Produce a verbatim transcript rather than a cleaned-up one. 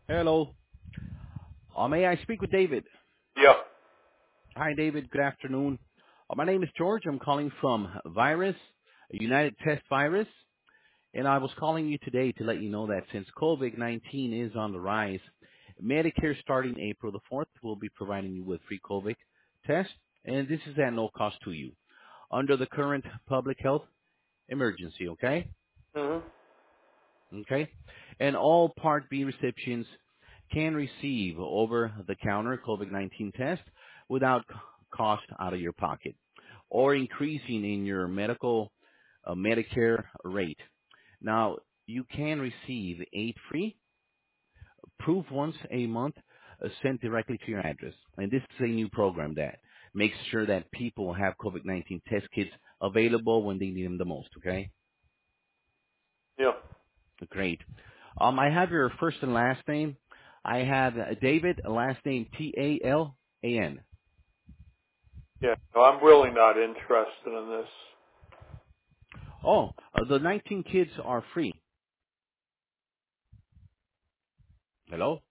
Hello. Uh, may I speak with David? Yeah. Hi, David. Good afternoon. Uh, my name is George. I'm calling from Virus, United Test Virus, and I was calling you today to let you know that since COVID nineteen is on the rise, Medicare starting April the fourth will be providing you with free COVID tests, and this is at no cost to you under the current public health emergency, okay? Mhm. Okay? And all Part B recipients can receive over-the-counter COVID nineteen test without c- cost out of your pocket or increasing in your medical uh, Medicare rate. Now, you can receive eight free proof once a month uh, sent directly to your address. And this is a new program that makes sure that people have COVID nineteen test kits available when they need them the most, okay? Yeah. Great. Um, I have your first and last name. I have uh, David, last name T A L A N. Yeah. No, I'm really not interested in this. Oh, uh, the nineteen kids are free. Hello?